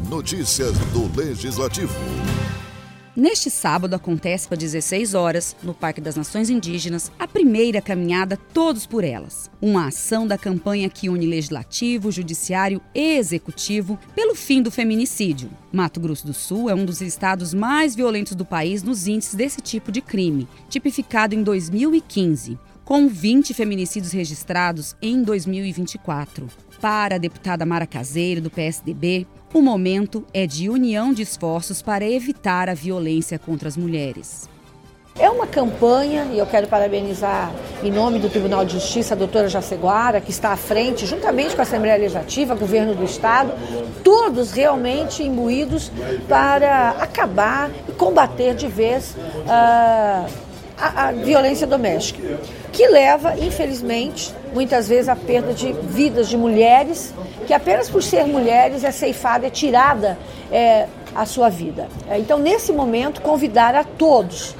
Notícias do Legislativo. Neste sábado acontece às 16 horas, no Parque das Nações Indígenas, a primeira caminhada Todos por Elas. Uma ação da campanha que une Legislativo, Judiciário e Executivo pelo fim do feminicídio. Mato Grosso do Sul é um dos estados mais violentos do país nos índices desse tipo de crime, tipificado em 2015. Com 20 feminicídios registrados em 2024. Para a deputada Mara Caseiro, do PSDB, o momento é de união de esforços para evitar a violência contra as mulheres. É uma campanha, e eu quero parabenizar, em nome do Tribunal de Justiça, a doutora Jaceguara, que está à frente, juntamente com a Assembleia Legislativa, Governo do Estado, todos realmente imbuídos para acabar e combater de vez a violência doméstica, que leva, infelizmente, muitas vezes à perda de vidas de mulheres, que apenas por ser mulheres é ceifada, é tirada a sua vida. Então, nesse momento, convidar a todos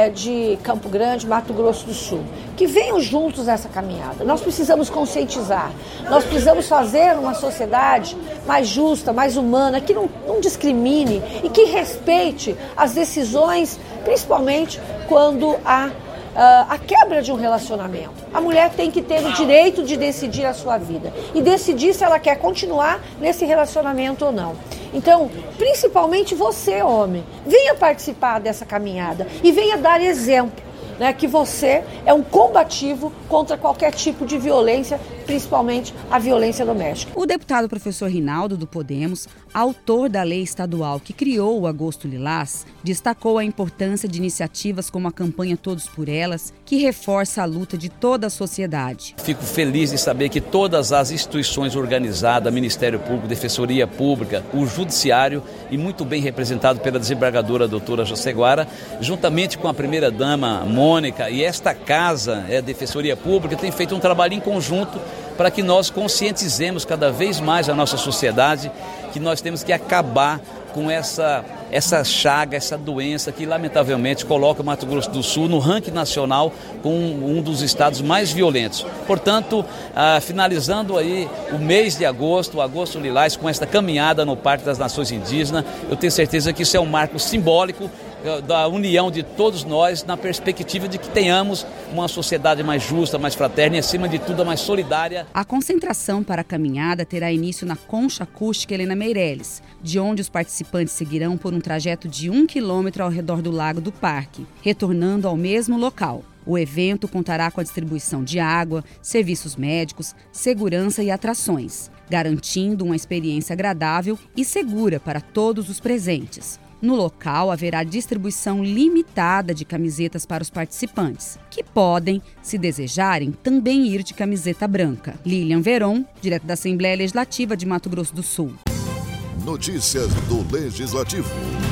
de Campo Grande, Mato Grosso do Sul, que venham juntos nessa caminhada. Nós precisamos conscientizar, nós precisamos fazer uma sociedade mais justa, mais humana, que não discrimine e que respeite as decisões, principalmente quando há a quebra de um relacionamento. A mulher tem que ter o direito de decidir a sua vida e decidir se ela quer continuar nesse relacionamento ou não. Então, principalmente você, homem, venha participar dessa caminhada e venha dar exemplo, né, que você é um combativo contra qualquer tipo de violência, principalmente a violência doméstica. O deputado professor Rinaldo, do Podemos, autor da lei estadual que criou o Agosto Lilás, destacou a importância de iniciativas como a campanha Todos por Elas, que reforça a luta de toda a sociedade. Fico feliz de saber que todas as instituições organizadas, Ministério Público, Defensoria Pública, o Judiciário, e muito bem representado pela desembargadora doutora Jaceguara, juntamente com a primeira-dama Mônica e esta casa, a Defensoria Pública, tem feito um trabalho em conjunto para que nós conscientizemos cada vez mais a nossa sociedade que nós temos que acabar com essa chaga, essa doença que lamentavelmente coloca o Mato Grosso do Sul no ranking nacional como um dos estados mais violentos. Portanto, finalizando aí o mês de agosto, o Agosto Lilás, com esta caminhada no Parque das Nações Indígenas, eu tenho certeza que isso é um marco simbólico da união de todos nós na perspectiva de que tenhamos uma sociedade mais justa, mais fraterna e, acima de tudo, mais solidária. A concentração para a caminhada terá início na Concha Acústica Helena Meireles, de onde os participantes seguirão por um trajeto de 1 quilômetro ao redor do lago do parque, retornando ao mesmo local. O evento contará com a distribuição de água, serviços médicos, segurança e atrações, garantindo uma experiência agradável e segura para todos os presentes. No local, haverá distribuição limitada de camisetas para os participantes, que podem, se desejarem, também ir de camiseta branca. Lilian Veron, direto da Assembleia Legislativa de Mato Grosso do Sul. Notícias do Legislativo.